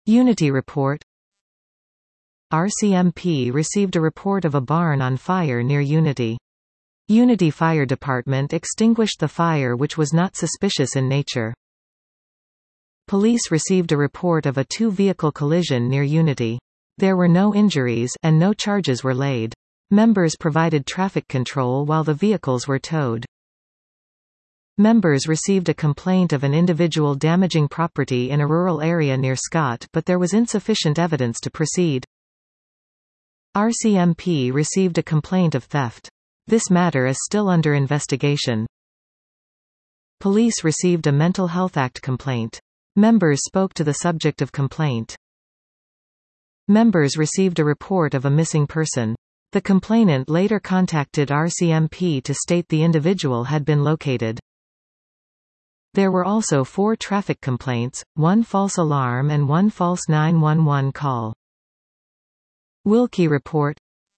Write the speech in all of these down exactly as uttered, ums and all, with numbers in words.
Unity report. R C M P received a report of a barn on fire near Unity. Unity Fire Department extinguished the fire, which was not suspicious in nature. Police received a report of a two-vehicle collision near Unity. There were no injuries, and no charges were laid. Members provided traffic control while the vehicles were towed. Members received a complaint of an individual damaging property in a rural area near Scott, but there was insufficient evidence to proceed. R C M P received a complaint of theft. This matter is still under investigation. Police received a Mental Health Act complaint. Members spoke to the subject of complaint. Members received a report of a missing person. The complainant later contacted R C M P to state the individual had been located. There were also four traffic complaints, one false alarm and one false nine one one call. Wilkie report.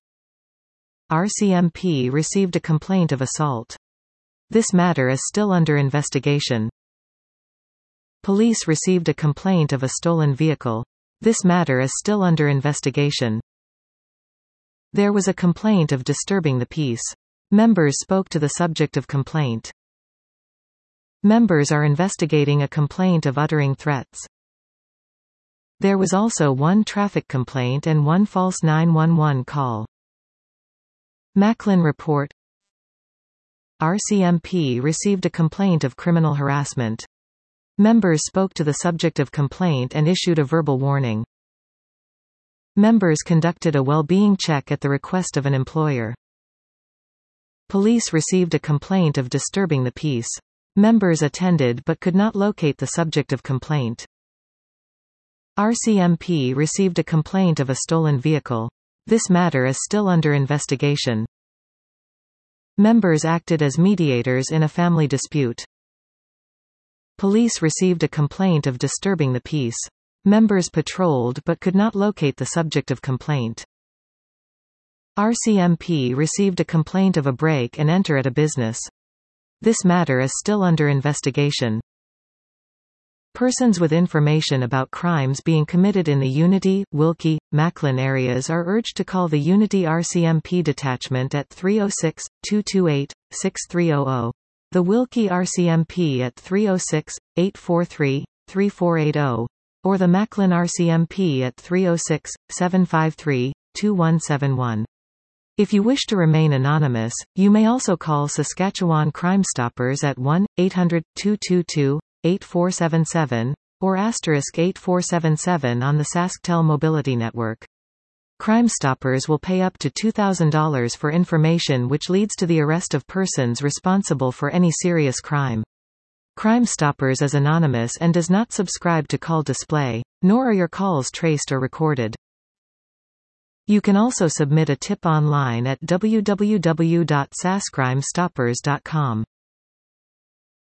R C M P received a complaint of assault. This matter is still under investigation. Police received a complaint of a stolen vehicle. This matter is still under investigation. There was a complaint of disturbing the peace. Members spoke to the subject of complaint. Members are investigating a complaint of uttering threats. There was also one traffic complaint and one false nine one one call. Macklin report. R C M P received a complaint of criminal harassment. Members spoke to the subject of complaint and issued a verbal warning. Members conducted a well-being check at the request of an employer. Police received a complaint of disturbing the peace. Members attended but could not locate the subject of complaint. R C M P received a complaint of a stolen vehicle. This matter is still under investigation. Members acted as mediators in a family dispute. Police received a complaint of disturbing the peace. Members patrolled but could not locate the subject of complaint. R C M P received a complaint of a break and enter at a business. This matter is still under investigation. Persons with information about crimes being committed in the Unity, Wilkie, Macklin areas are urged to call the Unity R C M P detachment at three oh six, two two eight, six three zero zero, the Wilkie R C M P at three oh six, eight four three, three four eight zero, or the Macklin R C M P at three oh six, seven five three, two one seven one. If you wish to remain anonymous, you may also call Saskatchewan Crime Stoppers at one eight hundred, two two two, eight four seven seven, or asterisk eight four seven seven on the SaskTel Mobility Network. Crime Stoppers will pay up to two thousand dollars for information which leads to the arrest of persons responsible for any serious crime. Crime Stoppers is anonymous and does not subscribe to call display, nor are your calls traced or recorded. You can also submit a tip online at w w w dot sask crime stoppers dot com.